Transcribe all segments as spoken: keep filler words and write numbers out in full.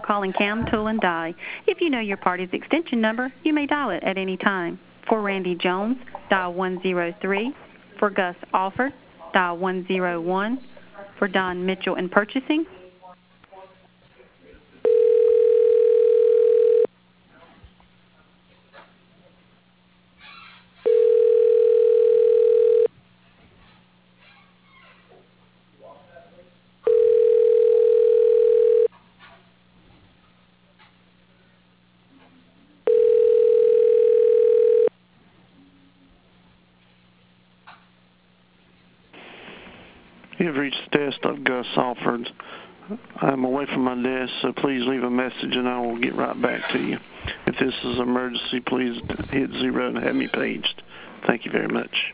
calling Cam Tool and Die. If you know your party's extension number, you may dial it at any time. For Randy Jones, dial one zero three. For Gus Alford, dial one zero one. For Don Mitchell in purchasing. You've reached the desk of Gus Alford. I'm away from my desk, so please leave a message and I will get right back to you. If this is an emergency, please hit zero and have me paged. Thank you very much.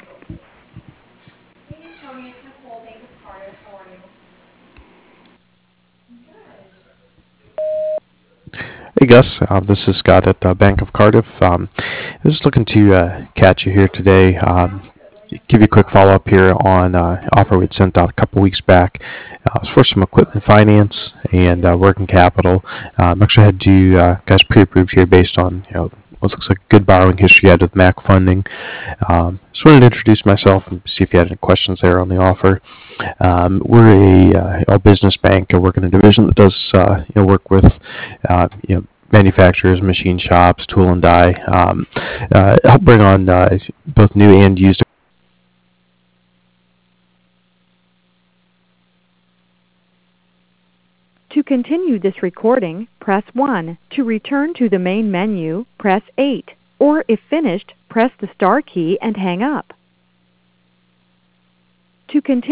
Hey Gus, uh, this is Scott at uh, Bank of Cardiff. Um, I was just looking to uh, catch you here today. Um, give you a quick follow-up here on uh, offer we'd sent out a couple weeks back. Uh, it's for some equipment finance and uh, working capital. Um, actually had you uh, guys pre-approved here based on you know what looks like good borrowing history you had with Mac Funding. Um, just wanted to introduce myself and see if you had any questions there on the offer. Um, we're a, uh, a business bank. I work in a division that does uh, you know work with uh, you know manufacturers, machine shops, tool and die. Um, uh, help bring on uh, both new and used. To continue this recording, press one. To return to the main menu, press eight. Or if finished, press the star key and hang up. To continue